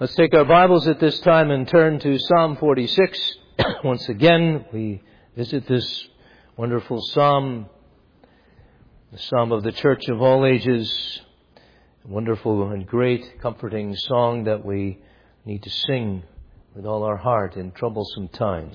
Let's take our Bibles at this time and turn to Psalm 46. Once again, we visit this wonderful psalm, the psalm of the church of all ages, a wonderful and great comforting song that we need to sing with all our heart in troublesome times.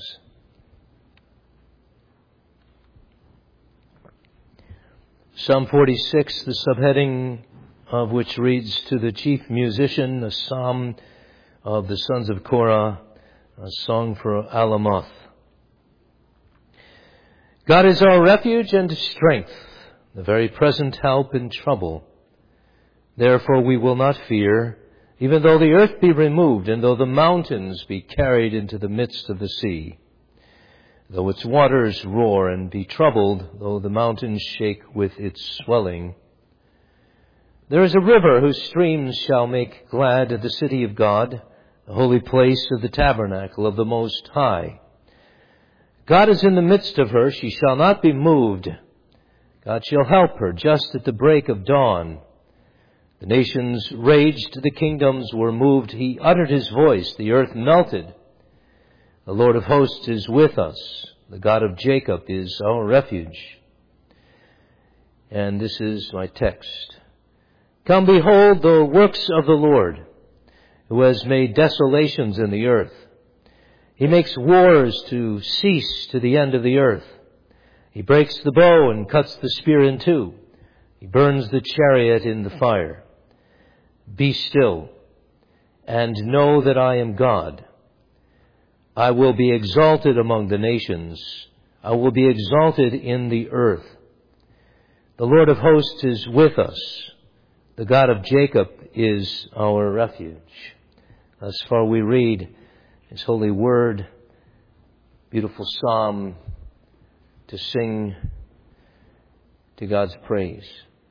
Psalm 46, the subheading of which reads, "To the chief musician, a psalm of the sons of Korah, a song for Alamoth. God is our refuge and strength, the very present help in trouble. Therefore we will not fear, even though the earth be removed, and though the mountains be carried into the midst of the sea. Though its waters roar and be troubled, though the mountains shake with its swelling. There is a river whose streams shall make glad the city of God, the holy place of the tabernacle of the Most High. God is in the midst of her, she shall not be moved. God shall help her just at the break of dawn. The nations raged, the kingdoms were moved. He uttered his voice, the earth melted. The Lord of hosts is with us. The God of Jacob is our refuge." And this is my text. "Come, behold the works of the Lord, who has made desolations in the earth. He makes wars to cease to the end of the earth. He breaks the bow and cuts the spear in two. He burns the chariot in the fire. Be still and know that I am God. I will be exalted among the nations. I will be exalted in the earth. The Lord of hosts is with us. The God of Jacob is our refuge." Thus far we read His holy word, beautiful psalm to sing to God's praise.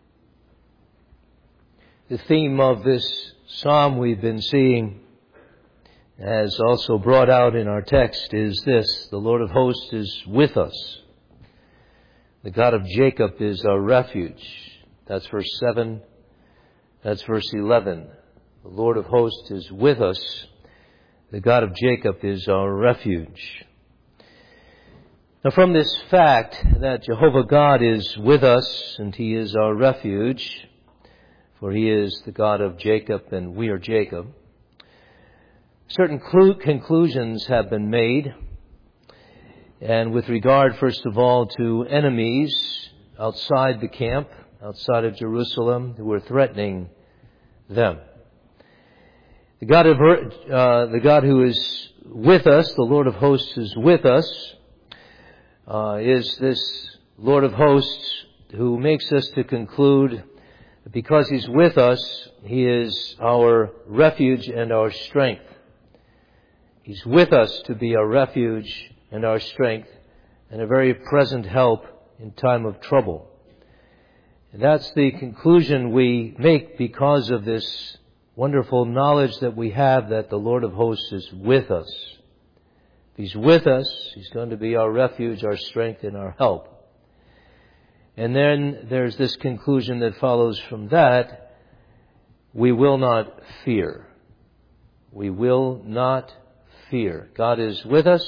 The theme of this psalm we've been seeing, as also brought out in our text, is this: the Lord of hosts is with us. The God of Jacob is our refuge. That's verse 7. That's verse 11. The Lord of hosts is with us. The God of Jacob is our refuge. Now, from this fact that Jehovah God is with us and He is our refuge, for He is the God of Jacob and we are Jacob, certain conclusions have been made. And with regard, first of all, to enemies outside the camp, outside of Jerusalem, who were threatening them. The God who is with us, the Lord of hosts is with us, is this Lord of hosts who makes us to conclude that because He's with us, He is our refuge and our strength. He's with us to be our refuge and our strength and a very present help in time of trouble. And that's the conclusion we make because of this wonderful knowledge that we have that the Lord of hosts is with us. If He's with us, He's going to be our refuge, our strength, and our help. And then there's this conclusion that follows from that: we will not fear. We will not fear. God is with us.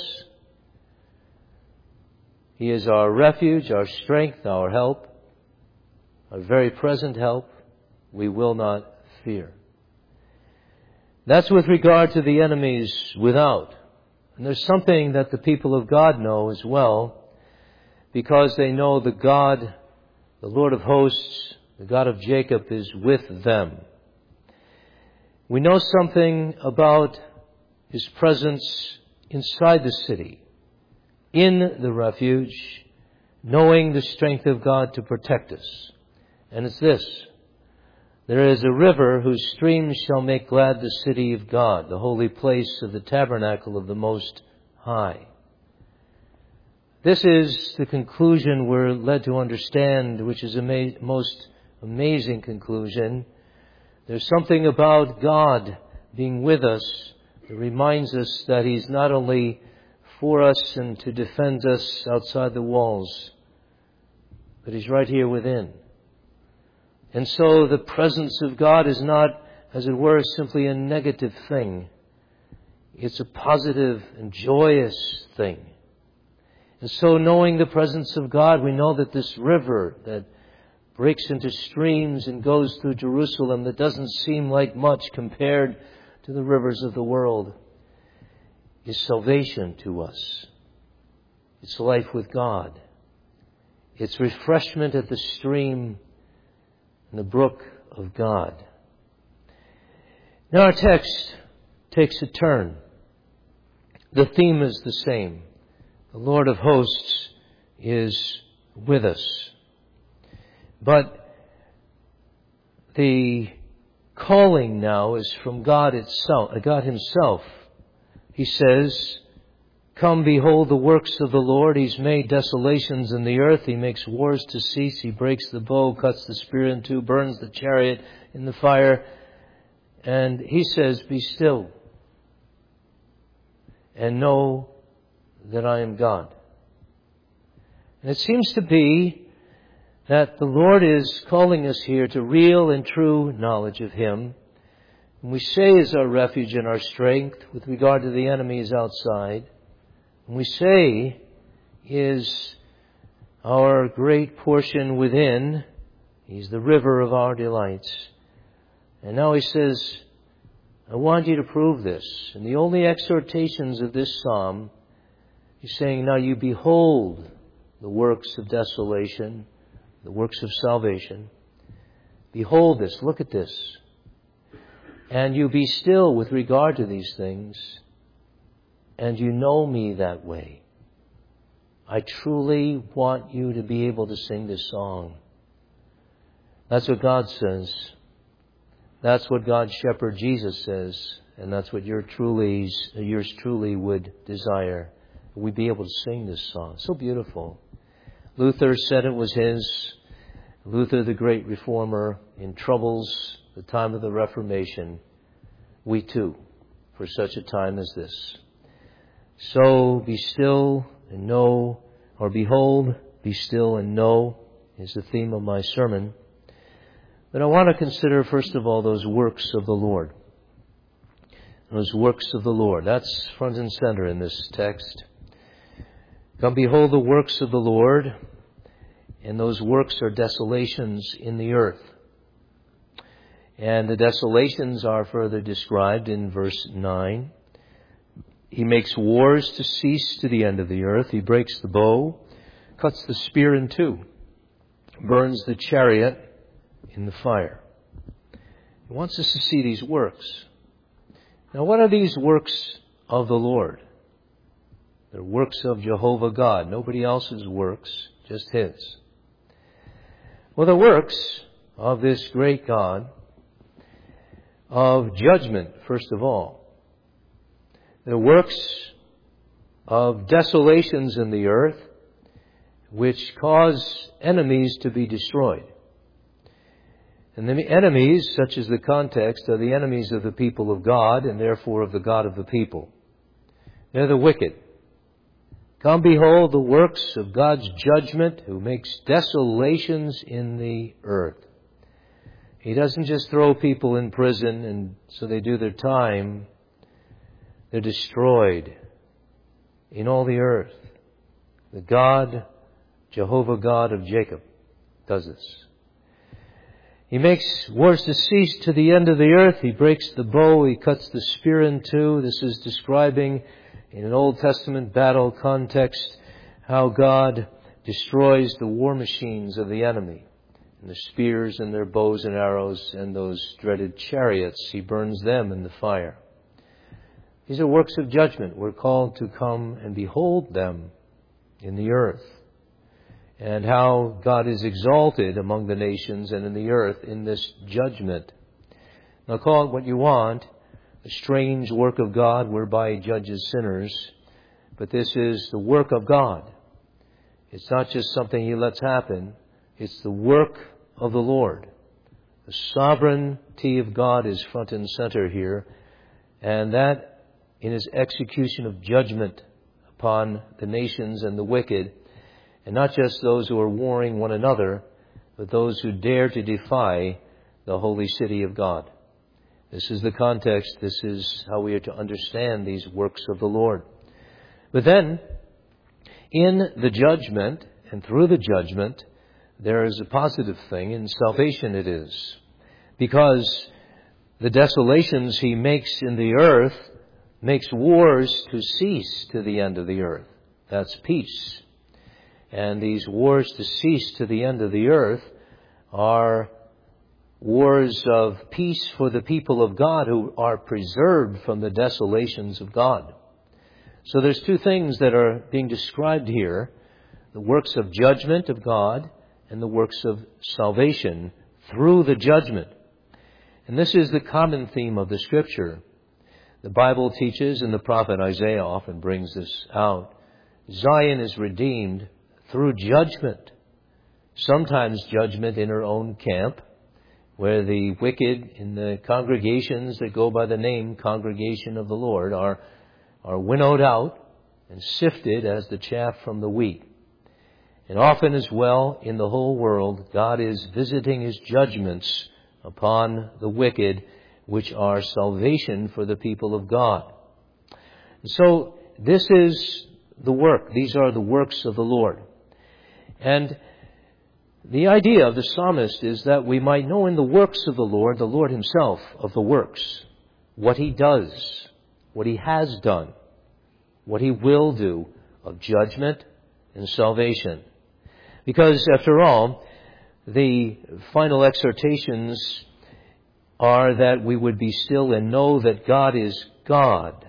He is our refuge, our strength, our help, our very present help. We will not fear. That's with regard to the enemies without. And there's something that the people of God know as well, because they know the God, the Lord of hosts, the God of Jacob is with them. We know something about His presence inside the city, in the refuge, knowing the strength of God to protect us. And it's this: there is a river whose streams shall make glad the city of God, the holy place of the tabernacle of the Most High. This is the conclusion we're led to understand, which is a most amazing conclusion. There's something about God being with us that reminds us that He's not only for us and to defend us outside the walls, but He's right here within. And so the presence of God is not as it were, simply a negative thing. It's a positive and joyous thing. And so, knowing the presence of God, we know that this river that breaks into streams and goes through Jerusalem, that doesn't seem like much compared to the rivers of the world, is salvation to us. It's life with God. It's refreshment at the stream in the brook of God. Now our text takes a turn. The theme is the same. The Lord of hosts is with us. But the calling now is from God Himself. He says, "Come, behold the works of the Lord. He's made desolations in the earth. He makes wars to cease. He breaks the bow, cuts the spear in two, burns the chariot in the fire." And He says, "Be still and know that I am God." And it seems to be that the Lord is calling us here to real and true knowledge of Him. And we say is our refuge and our strength with regard to the enemies outside. And we say is our great portion within. He's the river of our delights. And now He says, I want you to prove this. And the only exhortations of this psalm, He's saying, now you behold the works of desolation, the works of salvation. Behold this, look at this. And you be still with regard to these things, and you know me that way. I truly want you to be able to sing this song. That's what God says. That's what God's shepherd Jesus says, and that's what yours truly would desire. We'd be able to sing this song. So beautiful. Luther said it was his. Luther, the great reformer, in troubles, the time of the Reformation. We too, for such a time as this. So be still and know, or behold, be still and know, is the theme of my sermon. But I want to consider, first of all, those works of the Lord. Those works of the Lord. That's front and center in this text. Come behold the works of the Lord, and those works are desolations in the earth. And the desolations are further described in verse 9. He makes wars to cease to the end of the earth. He breaks the bow, cuts the spear in two, burns the chariot in the fire. He wants us to see these works. Now, what are these works of the Lord? They're works of Jehovah God. Nobody else's works, just His. Well, the works of this great God of judgment, first of all. The works of desolations in the earth, which cause enemies to be destroyed. And the enemies, such as the context, are the enemies of the people of God, and therefore of the God of the people. They're the wicked. Come behold the works of God's judgment, who makes desolations in the earth. He doesn't just throw people in prison and so they do their time. They're destroyed in all the earth. The God, Jehovah God of Jacob, does this. He makes wars to cease to the end of the earth. He breaks the bow. He cuts the spear in two. This is describing, in an Old Testament battle context, how God destroys the war machines of the enemy. And the spears and their bows and arrows and those dreaded chariots, He burns them in the fire. These are works of judgment. We're called to come and behold them in the earth. And how God is exalted among the nations and in the earth in this judgment. Now call it what you want, a strange work of God whereby He judges sinners. But this is the work of God. It's not just something He lets happen. It's the work of the Lord. The sovereignty of God is front and center here. And that in His execution of judgment upon the nations and the wicked. And not just those who are warring one another, but those who dare to defy the holy city of God. This is the context. This is how we are to understand these works of the Lord. But then, in the judgment, and through the judgment, there is a positive thing. In salvation it is. Because the desolations He makes in the earth makes wars to cease to the end of the earth. That's peace. And these wars to cease to the end of the earth are wars of peace for the people of God who are preserved from the desolations of God. So there's two things that are being described here: the works of judgment of God and the works of salvation through the judgment. And this is the common theme of the Scripture. The Bible teaches, and the prophet Isaiah often brings this out, Zion is redeemed through judgment. Sometimes judgment in her own camp, where the wicked in the congregations that go by the name Congregation of the Lord are winnowed out and sifted as the chaff from the wheat. And often as well in the whole world, God is visiting His judgments upon the wicked, which are salvation for the people of God. So this is the work. These are the works of the Lord. And the idea of the psalmist is that we might know in the works of the Lord Himself of the works, what He does, what He has done, what He will do of judgment and salvation. Because, after all, the final exhortations are that we would be still and know that God is God.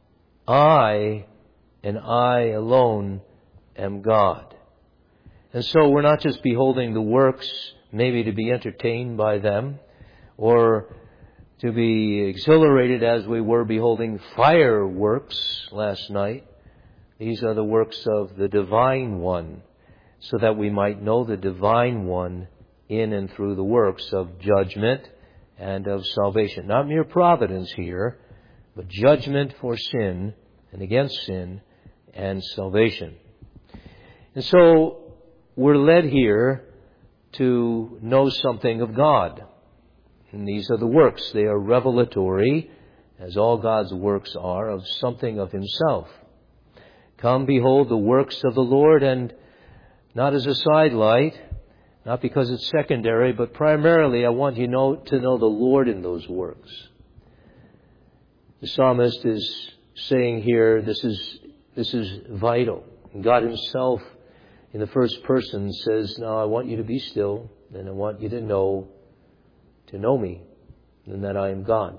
I, and I alone, am God. And so we're not just beholding the works, maybe to be entertained by them, or to be exhilarated as we were beholding fireworks last night. These are the works of the Divine One, so that we might know the Divine One in and through the works of judgment and of salvation. Not mere providence here, but judgment for sin and against sin and salvation. And so we're led here to know something of God. And these are the works. They are revelatory, as all God's works are, of something of Himself. Come, behold the works of the Lord, and not as a sidelight, not because it's secondary, but primarily I want you to know the Lord in those works. The psalmist is saying here, this is vital. And God Himself, in the first person, says, now I want you to be still, and I want you to know me, and that I am God.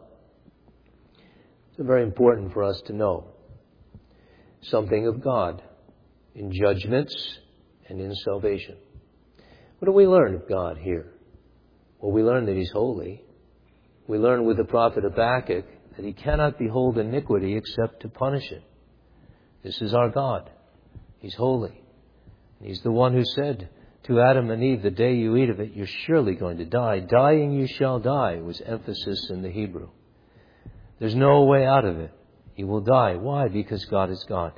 It's very important for us to know something of God in judgments and in salvation. What do we learn of God here? Well, we learn that He's holy. We learn with the prophet Habakkuk that He cannot behold iniquity except to punish it. This is our God. He's holy. He's the one who said to Adam and Eve, the day you eat of it, you're surely going to die. Dying you shall die was emphasis in the Hebrew. There's no way out of it. You will die. Why? Because God is God.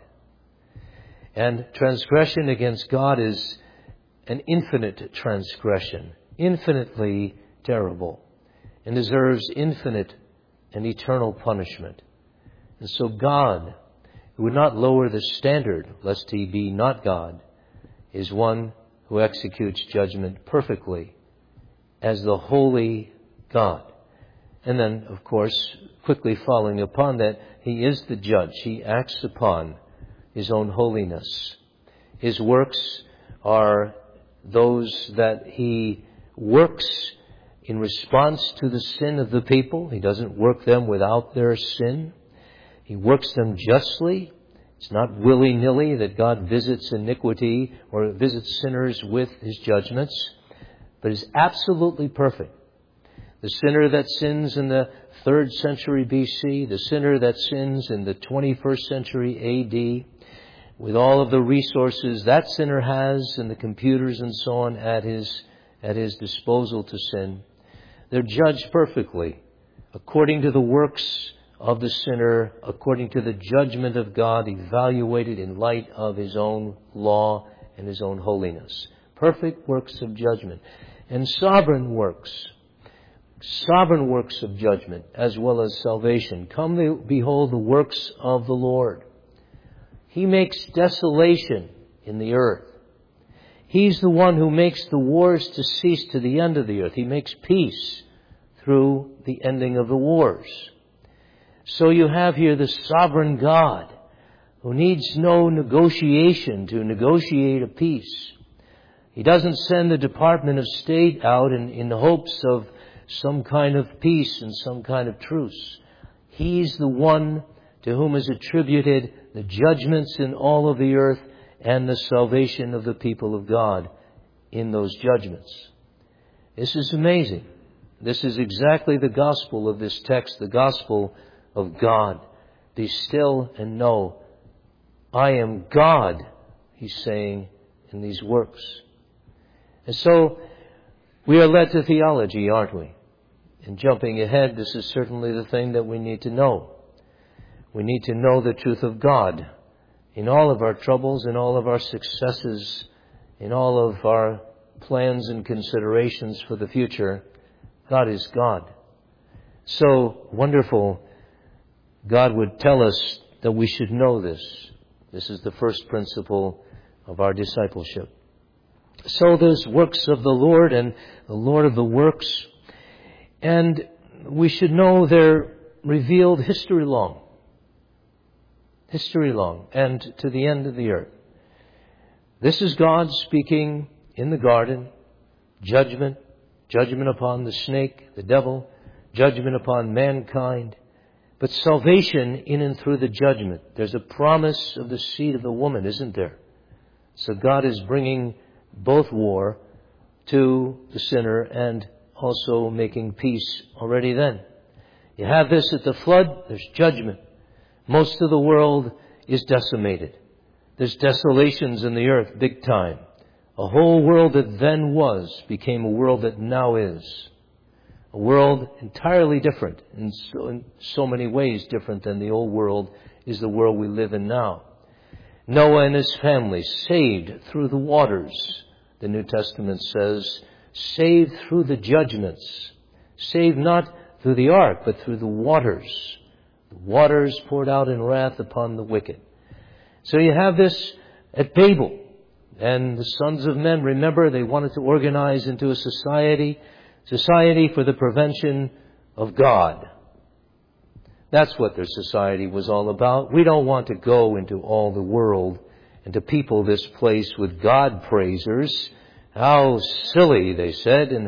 And transgression against God is an infinite transgression, infinitely terrible, and deserves infinite and eternal punishment. And so God, who would not lower the standard lest He be not God, is one who executes judgment perfectly as the holy God. And then, of course, quickly following upon that, He is the judge. He acts upon His own holiness. His works are those that He works in response to the sin of the people. He doesn't work them without their sin. He works them justly. It's not willy-nilly that God visits iniquity or visits sinners with His judgments, but is absolutely perfect. The sinner that sins in the 3rd century BC, the sinner that sins in the 21st century AD, with all of the resources that sinner has and the computers and so on at his disposal to sin, they're judged perfectly according to the works of the sinner, according to the judgment of God, evaluated in light of His own law and His own holiness. Perfect works of judgment. And sovereign works. sovereign works of judgment as well as salvation. Come, behold the works of the Lord. He makes desolation in the earth. He's the one who makes the wars to cease to the end of the earth. He makes peace through the ending of the wars. So you have here the sovereign God who needs no negotiation to negotiate a peace. He doesn't send the Department of State out in the hopes of some kind of peace and some kind of truce. He's the one to whom is attributed the judgments in all of the earth and the salvation of the people of God in those judgments. This is amazing. This is exactly the gospel of this text, the gospel of God. Be still and know, I am God, he's saying in these works. And so, we are led to theology, aren't we? And jumping ahead, this is certainly the thing that we need to know. We need to know the truth of God in all of our troubles, in all of our successes, in all of our plans and considerations for the future. God is God. So wonderful, God would tell us that we should know this. This is the first principle of our discipleship. So there's works of the Lord and the Lord of the works. And we should know they're revealed history long. History long. And to the end of the earth. This is God speaking in the garden. Judgment. Judgment upon the snake, the devil. Judgment upon mankind. But salvation in and through the judgment. There's a promise of the seed of the woman, isn't there? So God is bringing both war to the sinner and also making peace already then. You have this at the flood, there's judgment. Most of the world is decimated. There's desolations in the earth, big time. A whole world that then was became a world that now is. A world entirely different, in so many ways different than the old world is the world we live in now. Noah and his family saved through the waters, the New Testament says, saved through the judgments, saved not through the ark, but through the waters. The waters poured out in wrath upon the wicked. So you have this at Babel. And the sons of men, remember, they wanted to organize into a society for the prevention of God. That's what their society was all about. We don't want to go into all the world and to people this place with God praisers. How silly, they said, and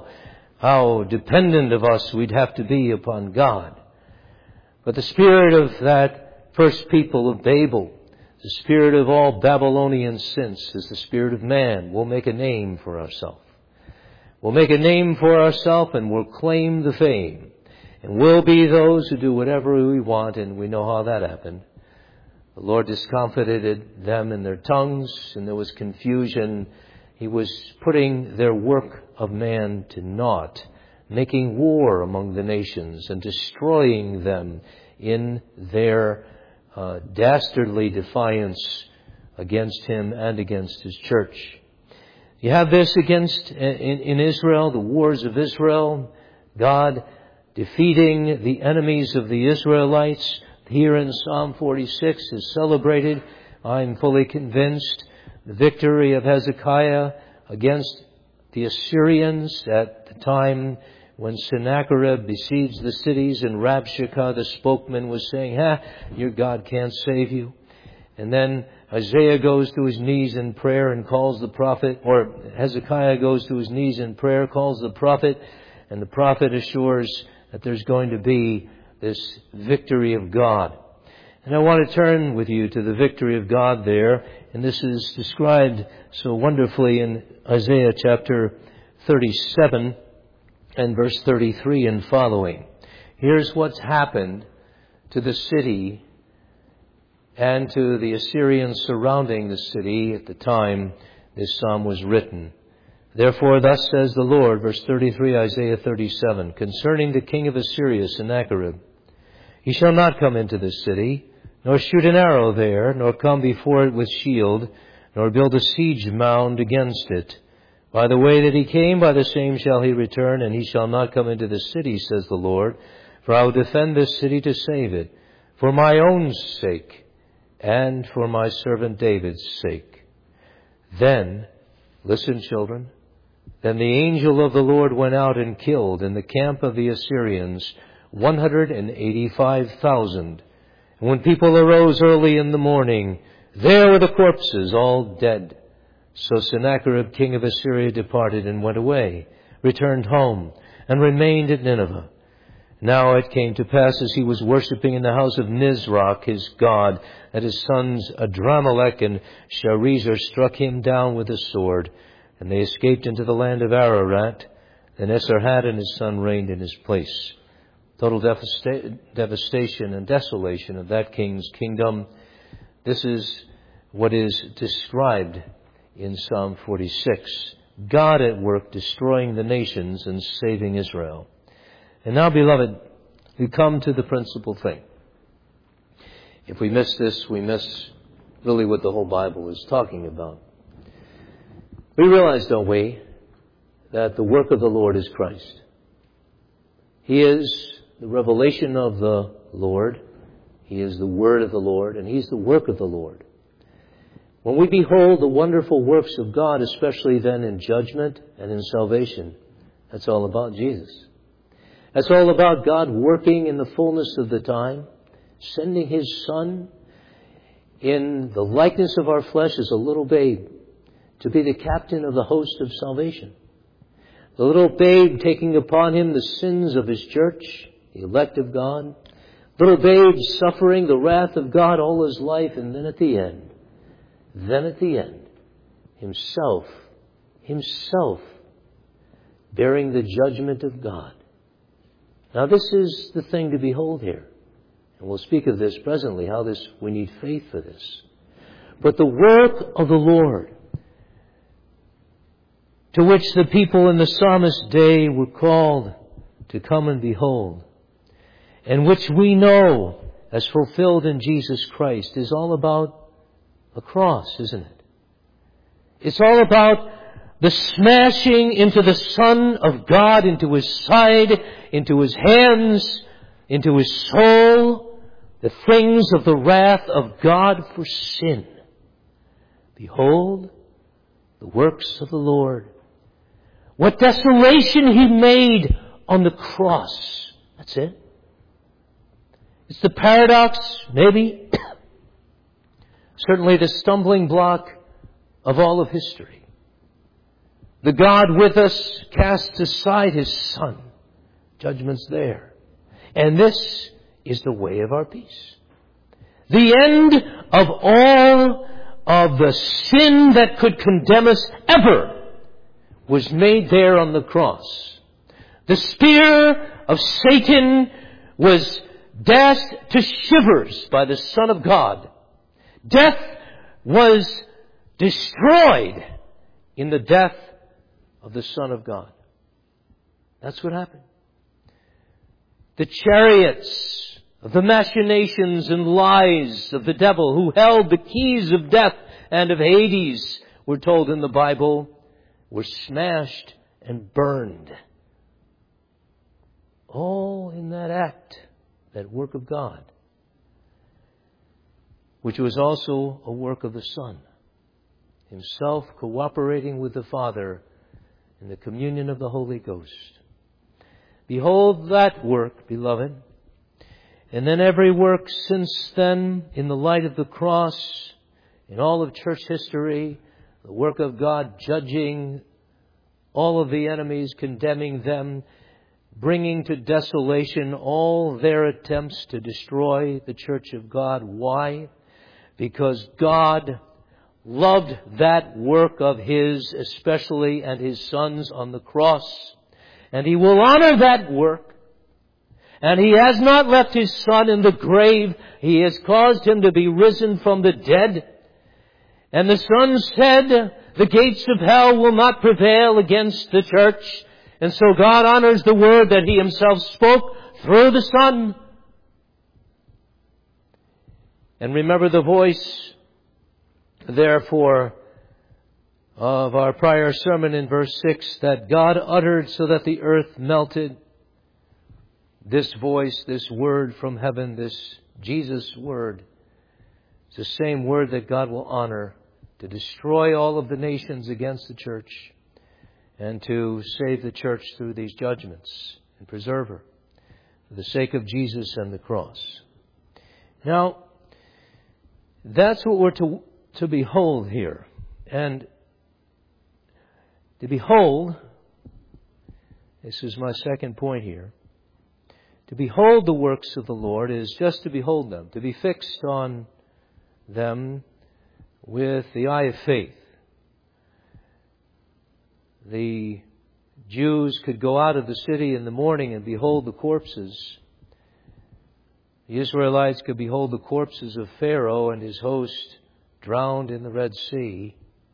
how dependent of us we'd have to be upon God. But the spirit of that first people of Babel, the spirit of all Babylonian sins, is the spirit of man. We'll make a name for ourselves. We'll make a name for ourselves and we'll claim the fame. And we'll be those who do whatever we want, and we know how that happened. The Lord discomfited them in their tongues, and there was confusion. He was putting their work of man to naught, making war among the nations and destroying them in their dastardly defiance against him and against his church. You have this against in Israel, the wars of Israel, God defeating the enemies of the Israelites. Here in Psalm 46 is celebrated, I'm fully convinced, the victory of Hezekiah against the Assyrians at the time when Sennacherib besieged the cities and Rabshakeh, the spokesman, was saying, your God can't save you. And then Isaiah goes to his knees in prayer and calls the prophet, or Hezekiah goes to his knees in prayer, calls the prophet, and the prophet assures that there's going to be this victory of God. And I want to turn with you to the victory of God there, and this is described so wonderfully in Isaiah chapter 37 and verse 33 and following. Here's what's happened to the city and to the Assyrians surrounding the city at the time this psalm was written. Therefore, thus says the Lord, verse 33, Isaiah 37, concerning the king of Assyria, Sennacherib, he shall not come into this city, nor shoot an arrow there, nor come before it with shield, nor build a siege mound against it. By the way that he came, by the same shall he return, and he shall not come into the city, says the Lord. For I will defend this city to save it, for my own sake, and for my servant David's sake. Then, listen children, then the angel of the Lord went out and killed in the camp of the Assyrians 185,000. And when people arose early in the morning, there were the corpses, all dead. So Sennacherib, king of Assyria, departed and went away, returned home, and remained at Nineveh. Now it came to pass, as he was worshipping in the house of Nisroch, his god, that his sons Adramelech and Sharezer struck him down with a sword, and they escaped into the land of Ararat. Then Esarhaddon his son reigned in his place. Total devastation and desolation of that king's kingdom. This is what is described in Psalm 46. God at work destroying the nations and saving Israel. And now, beloved, we come to the principal thing. If we miss this, we miss really what the whole Bible is talking about. We realize, don't we, that the work of the Lord is Christ. He is the revelation of the Lord. He is the word of the Lord, and He's the work of the Lord. When we behold the wonderful works of God, especially then in judgment and in salvation, that's all about Jesus. That's all about God working in the fullness of the time, sending His Son in the likeness of our flesh as a little babe to be the captain of the host of salvation. The little babe taking upon Him the sins of His church, the elect of God. Little babe suffering the wrath of God all His life, and then at the end, Himself bearing the judgment of God. Now this is the thing to behold here. And we'll speak of this presently, how we need faith for this. But the work of the Lord, to which the people in the psalmist's day were called to come and behold, and which we know as fulfilled in Jesus Christ, is all about a cross, isn't it? It's all about the smashing into the Son of God, into His side, into His hands, into His soul, the things of the wrath of God for sin. Behold the works of the Lord. What desolation He made on the cross. That's it. It's the paradox, maybe, certainly the stumbling block of all of history. The God with us casts aside His Son. Judgment's there. And this is the way of our peace. The end of all of the sin that could condemn us ever was made there on the cross. The spear of Satan was dashed to shivers by the Son of God. Death was destroyed in the death of the Son of God. That's what happened. The chariots of the machinations and lies of the devil, who held the keys of death and of Hades, we're told in the Bible, were smashed and burned. All in that act, that work of God, which was also a work of the Son, Himself cooperating with the Father in the communion of the Holy Ghost. Behold that work, beloved. And then every work since then, in the light of the cross, in all of church history, the work of God judging all of the enemies, condemning them, bringing to desolation all their attempts to destroy the church of God. Why? Because God loved that work of His, especially, and His Son's on the cross. And He will honor that work. And He has not left His Son in the grave. He has caused Him to be risen from the dead. And the Son said, the gates of hell will not prevail against the church. And so God honors the word that He Himself spoke through the Son. And remember the voice, therefore, of our prior sermon in verse 6, that God uttered so that the earth melted. This voice, this word from heaven, this Jesus word, it's the same word that God will honor to destroy all of the nations against the church and to save the church through these judgments and preserve her for the sake of Jesus and the cross. Now, that's what we're to behold here. And to behold, this is my second point here, to behold the works of the Lord is just to behold them, to be fixed on them with the eye of faith. The Jews could go out of the city in the morning and behold the corpses. The Israelites could behold the corpses of Pharaoh and his host drowned in the Red Sea.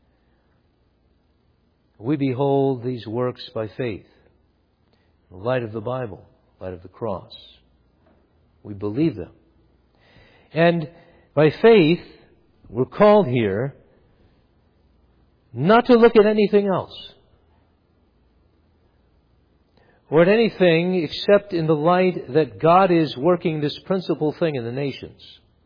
We behold these works by faith, in the light of the Bible, light of the cross. We believe them. And by faith, we're called here not to look at anything else or at anything except in the light that God is working this principal thing in the nations.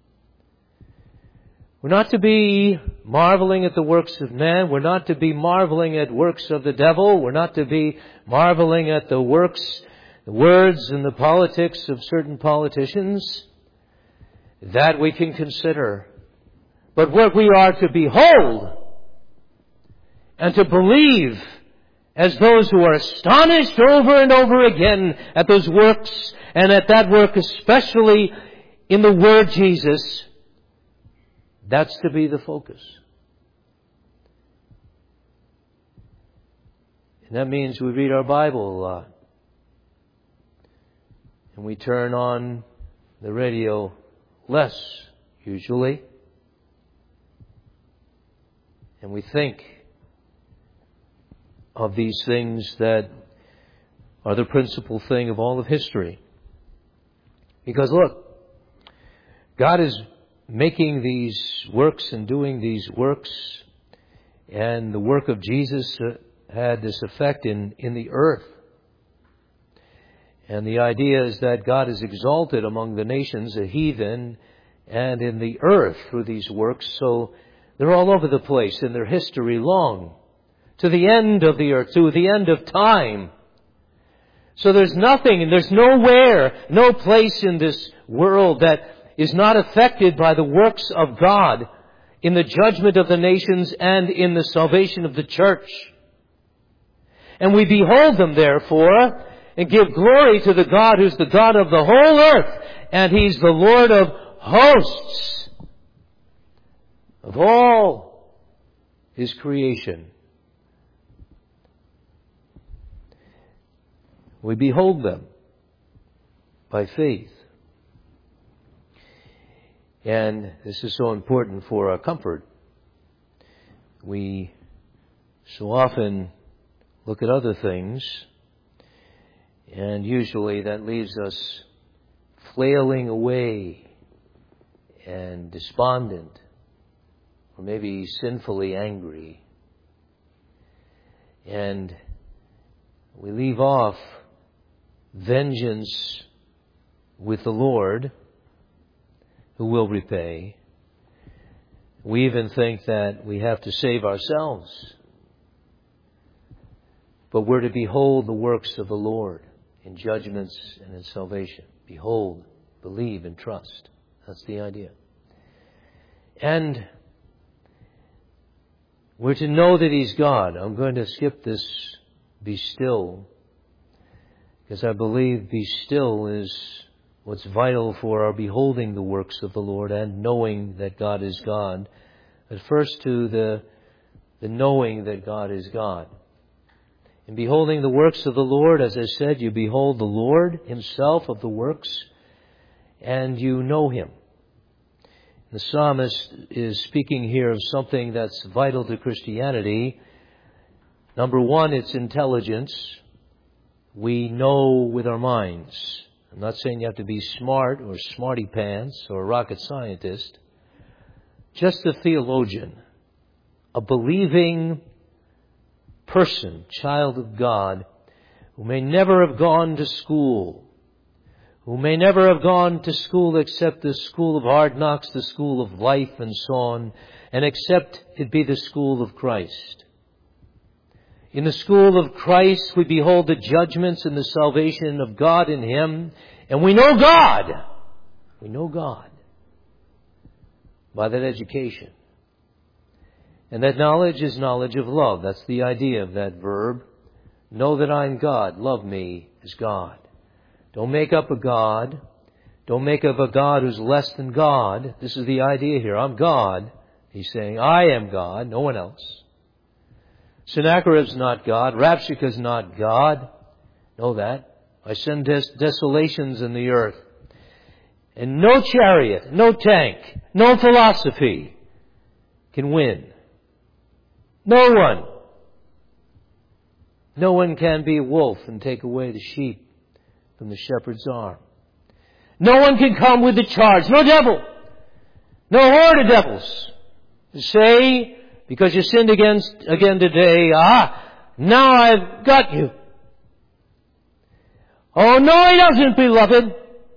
We're not to be marveling at the works of man. We're not to be marveling at works of the devil. We're not to be marveling at the works, the words and the politics of certain politicians. That we can consider. But what we are to behold and to believe as those who are astonished over and over again at those works and at that work especially in the Word Jesus, that's to be the focus. And that means we read our Bible a lot. And we turn on the radio less, usually. And we think of these things that are the principal thing of all of history. Because look, God is making these works and doing these works, and the work of Jesus had this effect in the earth. And the idea is that God is exalted among the nations, the heathen, and in the earth through these works. So they're all over the place in their history long, to the end of the earth, to the end of time. So there's nothing and there's nowhere, no place in this world that is not affected by the works of God in the judgment of the nations and in the salvation of the church. And we behold them, therefore, and give glory to the God who's the God of the whole earth, and He's the Lord of hosts of all His creation. We behold them by faith. And this is so important for our comfort. We so often look at other things, and usually that leaves us flailing away and despondent, or maybe sinfully angry. And we leave off vengeance with the Lord, who will repay. We even think that we have to save ourselves. But we're to behold the works of the Lord in judgments and in salvation. Behold, believe, and trust. That's the idea. And we're to know that He's God. I'm going to skip this be still, because I believe be still is what's vital for our beholding the works of the Lord and knowing that God is God. But first to the knowing that God is God. In beholding the works of the Lord, as I said, you behold the Lord Himself of the works, and you know Him. The psalmist is speaking here of something that's vital to Christianity. Number one, it's intelligence. We know with our minds. I'm not saying you have to be smart or smarty pants or a rocket scientist. Just a theologian, a believing person, child of God, who may never have gone to school, who may never have gone to school except the school of hard knocks, the school of life and so on, and except it be the school of Christ. In the school of Christ, we behold the judgments and the salvation of God in Him, and we know God. We know God by that education. And that knowledge is knowledge of love. That's the idea of that verb. Know that I'm God. Love me as God. Don't make up a God. Don't make up a God who's less than God. This is the idea here. I'm God. He's saying, I am God, no one else. Sennacherib's not God. Rabshakeh's not God. Know that. I send desolations in the earth. And no chariot, no tank, no philosophy can win. No one. No one can be a wolf and take away the sheep from the shepherd's arm. No one can come with the charge. No devil. No horde of devils. To say, because you sinned again today, now I've got you. Oh, no, He doesn't, beloved.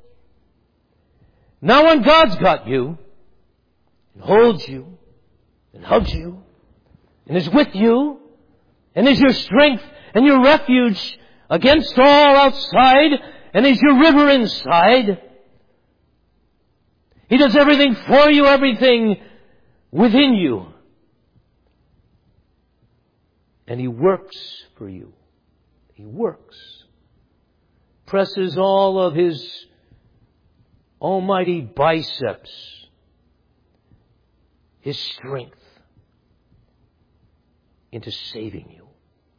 Now when God's got you, and holds you, and hugs you, and is with you, and is your strength and your refuge against all outside, and is your river inside. He does everything for you, everything within you. And He works for you. He works. Presses all of His almighty biceps, His strength, into saving you.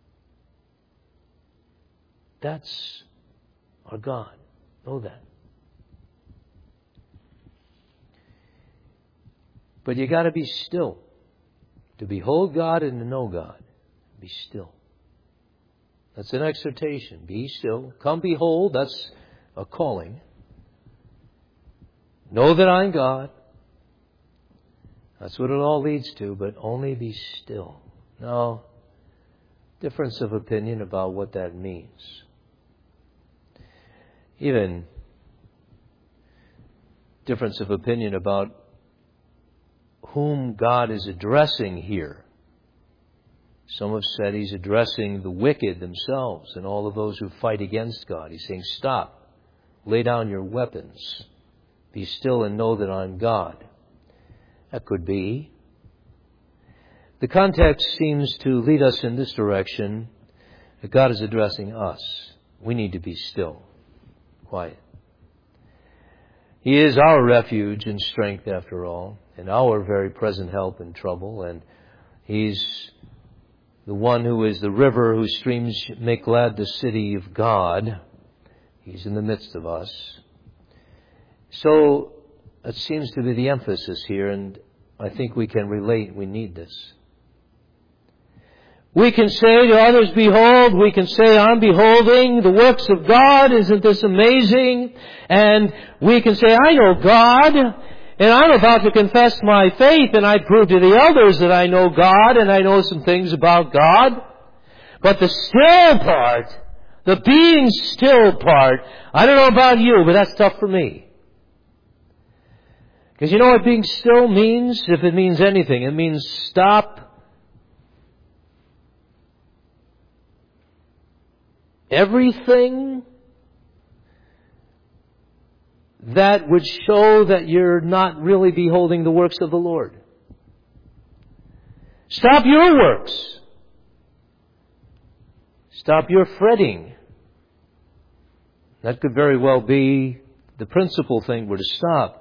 That's our God. Know that. But you got to be still. To behold God and to know God. Be still. That's an exhortation. Be still. Come behold. That's a calling. Know that I'm God. That's what it all leads to, but only be still. Now, difference of opinion about what that means. Even difference of opinion about whom God is addressing here. Some have said He's addressing the wicked themselves and all of those who fight against God. He's saying, stop. Lay down your weapons. Be still and know that I'm God. That could be. The context seems to lead us in this direction, that God is addressing us. We need to be still, quiet. He is our refuge and strength, after all, and our very present help in trouble. And He's the one who is the river whose streams make glad the city of God. He's in the midst of us. So that seems to be the emphasis here, and I think we can relate. We need this. We can say to others, behold. We can say, I'm beholding the works of God. Isn't this amazing? And we can say, I know God, and I'm about to confess my faith, and I prove to the elders that I know God, and I know some things about God. But the still part, the being still part, I don't know about you, but that's tough for me. Because you know what being still means? If it means anything, it means stop everything that would show that you're not really beholding the works of the Lord. Stop your works. Stop your fretting. That could very well be the principal thing we're to stop.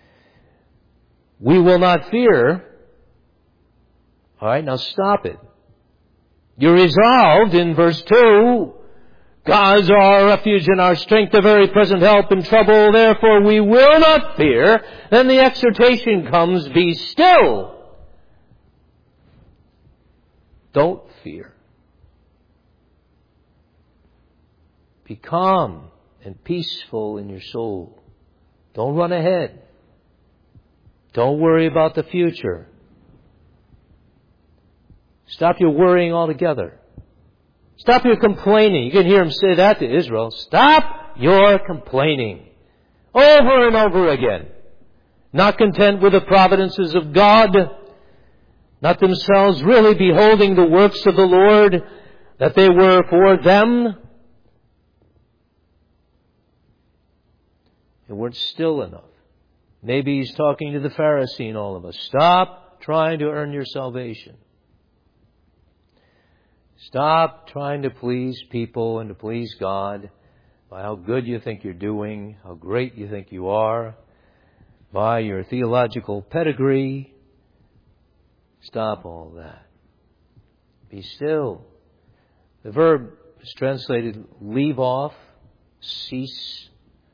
We will not fear. All right, now stop it. You're resolved in verse 2. God's our refuge and our strength, a very present help in trouble. Therefore we will not fear. Then the exhortation comes, be still. Don't fear. Be calm and peaceful in your soul. Don't run ahead. Don't worry about the future. Stop your worrying altogether. Stop your complaining. You can hear him say that to Israel. Stop your complaining. Over and over again. Not content with the providences of God. Not themselves really beholding the works of the Lord, that they were for them. They weren't still enough. Maybe he's talking to the Pharisee in all of us. Stop trying to earn your salvation. Stop trying to please people and to please God by how good you think you're doing, how great you think you are, by your theological pedigree. Stop all that. Be still. The verb is translated leave off, cease,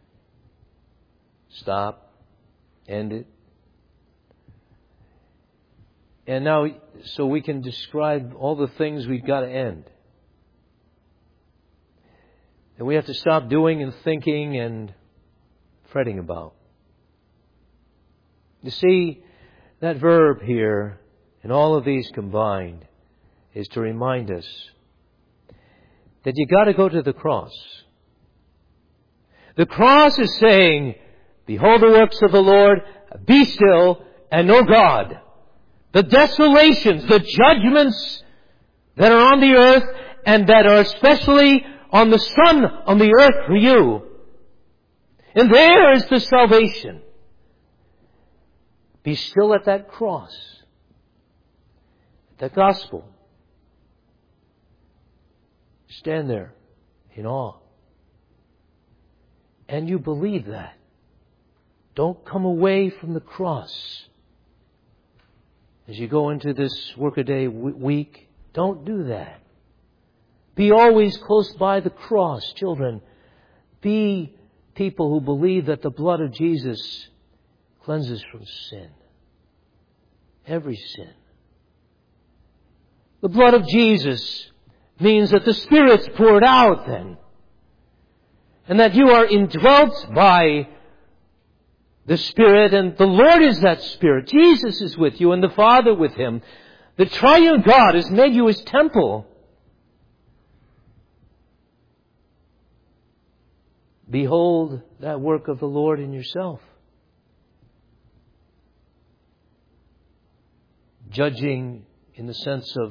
stop, end it. And now, so we can describe all the things we've got to end. And we have to stop doing and thinking and fretting about. You see, that verb here, and all of these combined, is to remind us that you got to go to the cross. The cross is saying, behold the works of the Lord, be still, and know God. The desolations, the judgments that are on the earth, and that are especially on the sun on the earth for you. And there is the salvation. Be still at that cross. The gospel. Stand there in awe. And you believe that. Don't come away from the cross. As you go into this workaday week, don't do that. Be always close by the cross, children. Be people who believe that the blood of Jesus cleanses from sin. Every sin. The blood of Jesus means that the Spirit's poured out then. And that you are indwelt by the Spirit, and the Lord is that Spirit. Jesus is with you and the Father with Him. The triune God has made you His temple. Behold that work of the Lord in yourself. Judging in the sense of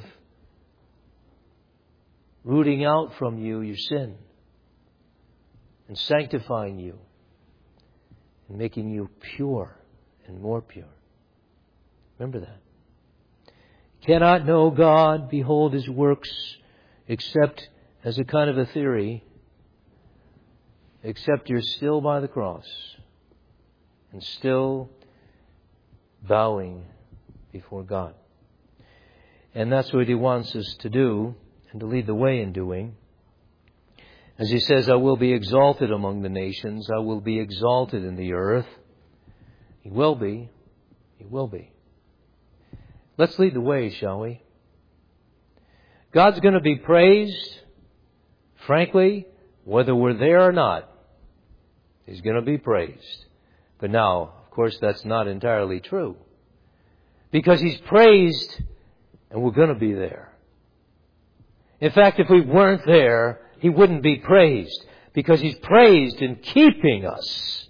rooting out from you your sin and sanctifying you and making you pure and more pure. Remember that. Cannot know God, behold His works, except as a kind of a theory, except you're still by the cross and still bowing before God. And that's what He wants us to do and to lead the way in doing. As He says, I will be exalted among the nations. I will be exalted in the earth. He will be. He will be. Let's lead the way, shall we? God's going to be praised, frankly, whether we're there or not. He's going to be praised. But now, of course, that's not entirely true. Because He's praised and we're going to be there. In fact, if we weren't there, He wouldn't be praised. Because He's praised in keeping us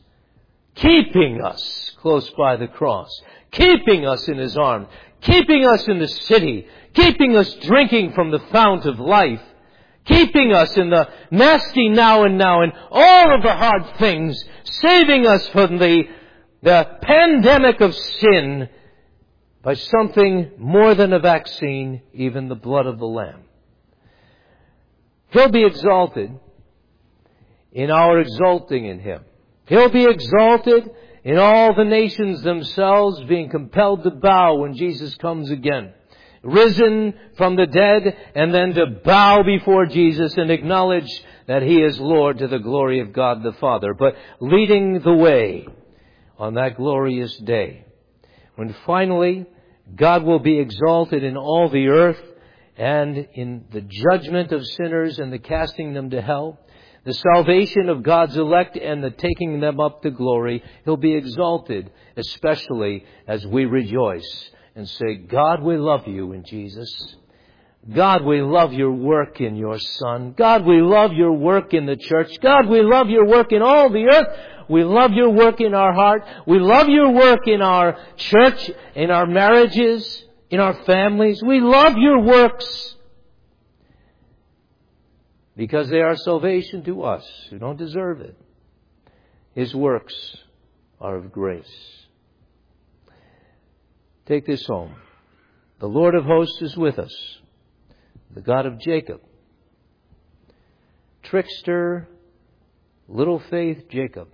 close by the cross, keeping us in His arms, keeping us in the city, keeping us drinking from the fount of life, keeping us in the nasty now and all of the hard things, saving us from the pandemic of sin by something more than a vaccine, even the blood of the Lamb. He'll be exalted in our exalting in Him. He'll be exalted in all the nations themselves being compelled to bow when Jesus comes again. Risen from the dead, and then to bow before Jesus and acknowledge that He is Lord to the glory of God the Father. But leading the way on that glorious day, when finally God will be exalted in all the earth and in the judgment of sinners and the casting them to hell, the salvation of God's elect and the taking them up to glory, He'll be exalted, especially as we rejoice and say, God, we love you in Jesus. God, we love your work in your Son. God, we love your work in the church. God, we love your work in all the earth. We love your work in our heart. We love your work in our church, in our marriages, in our families. We love your works because they are salvation to us who don't deserve it. His works are of grace. Take this home. The Lord of hosts is with us, the God of Jacob. Trickster, little faith Jacob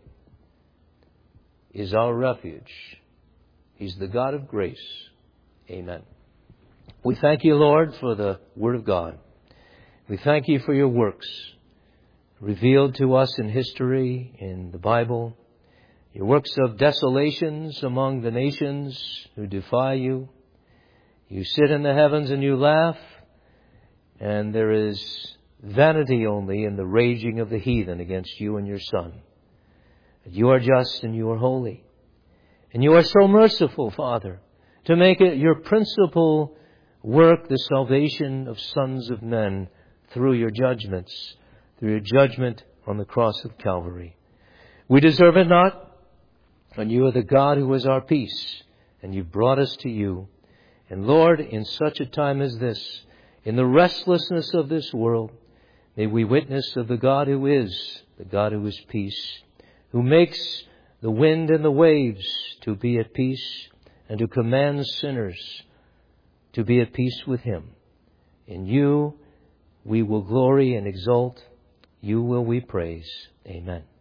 is our refuge. He's the God of grace. Amen. We thank you, Lord, for the Word of God. We thank you for your works revealed to us in history, in the Bible. Your works of desolations among the nations who defy you. You sit in the heavens and you laugh, and there is vanity only in the raging of the heathen against you and your Son. You are just and you are holy. And you are so merciful, Father, to make it your principal work, the salvation of sons of men through your judgments, through your judgment on the cross of Calvary. We deserve it not, and you are the God who is our peace, and you've brought us to you. And Lord, in such a time as this, in the restlessness of this world, may we witness of the God who is peace, who makes the wind and the waves to be at peace, and who commands sinners to be at peace with him. In you we will glory and exalt. You will we praise. Amen.